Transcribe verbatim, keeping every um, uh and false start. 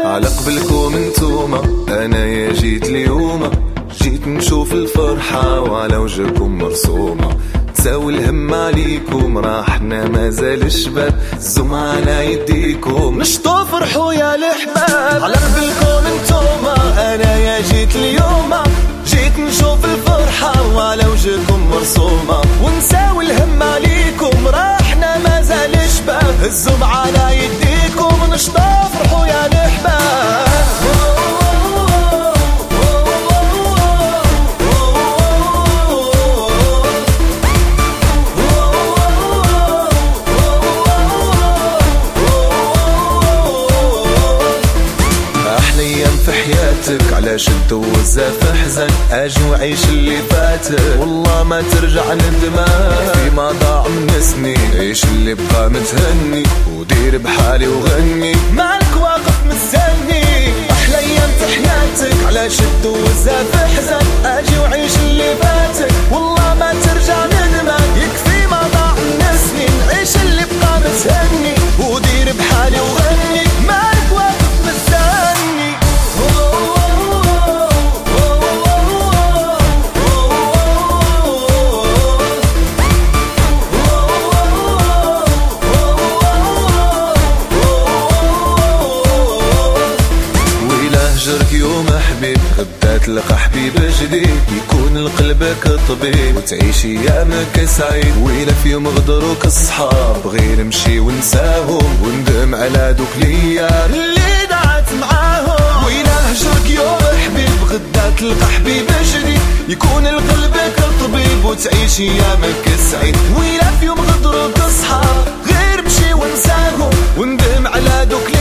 على قبلكم انتوما انا يا جيت اليوم، جيت نشوف الفرحة وعلى وجهكم مرسومة، تساوي الهم عليكم راحنا مازال الشباب، الزمعة على يديكم نشطوا فرحوا يا الحباب. على قبلكم انتوما انا يا جيت اليوم، جيت نشوف الفرحة وعلى وجهكم مرسومة، ونساوي الهم عليكم راحنا مازال الشباب، الزمعة على يديكم نشطوا فرحوا يا الحباب. في حياتك على شد وزاف حزن، اجي وعيش اللي فاتك والله ما ترجع ندمان، فيما ضاع من سنين عيش اللي بقى متهني، ودير بحالي وغني مالك واقف مستني. احلى ايام في حياتك على شد وزاف حزن، اجي وعيش اللي فاتك والله ما ترجع ندمان، يكفي ما ضاع من سنين عيش اللي بقى متهني، ودير بحالي وغني مالك واقف مستني. هجرك يوم حبيب غدا تلقى حبيب جديد، يكون لقلبك طبيب وتعيش ايامك سعيد، وإلا في يوم غدروك الصحاب غير نمشي ونساهم، وندم على دوك الايام اللي دعت معاهم. وإلا هجرك يوم حبيب غدا تلقى حبيب جديد، يكون لقلبك طبيب وتعيش ايامك سعيد، وإلا في يوم غدروك الصحاب غير نمشي ونساهم، وندم على دوك